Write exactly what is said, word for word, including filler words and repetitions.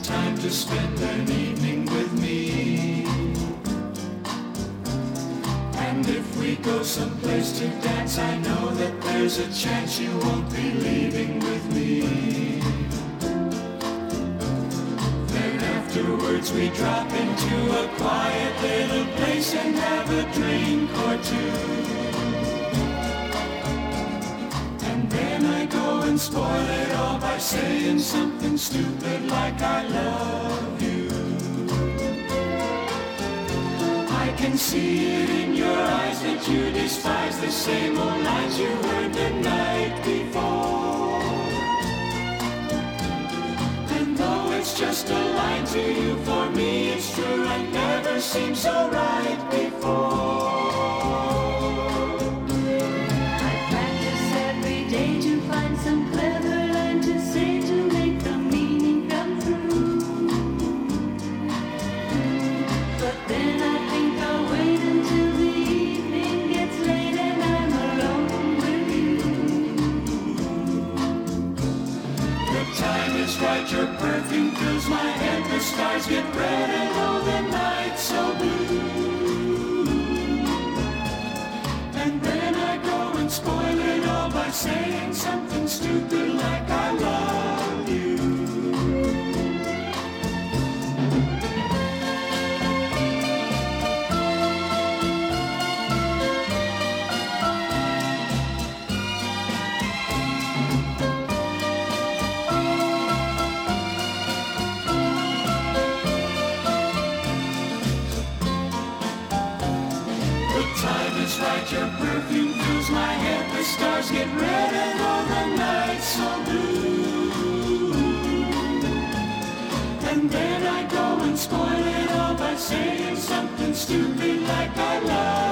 time to spend an evening with me. And if we go someplace to dance, I know that there's a chance you won't be leaving with me. Then afterwards we drop into a quiet little place and have a drink or two. And then I go and spoil it all by saying something stupid like I love you. I can see it in your eyes that you despise the same old lines you heard the night before. And though it's just a line to you, for me it's true and never seemed so right before. I practice every day to find some clever line to say to make the meaning come through. But then I think I'll wait until the evening gets late and I'm alone with you. The time is right, your perfume fills my head, the stars get red and oh the night's so blue. And then I go and spoil it all by saying something stupid like I love you. Time is right, your perfume fills my head, the stars get red and all the night's so blue. And then I go and spoil it all by saying something stupid like I love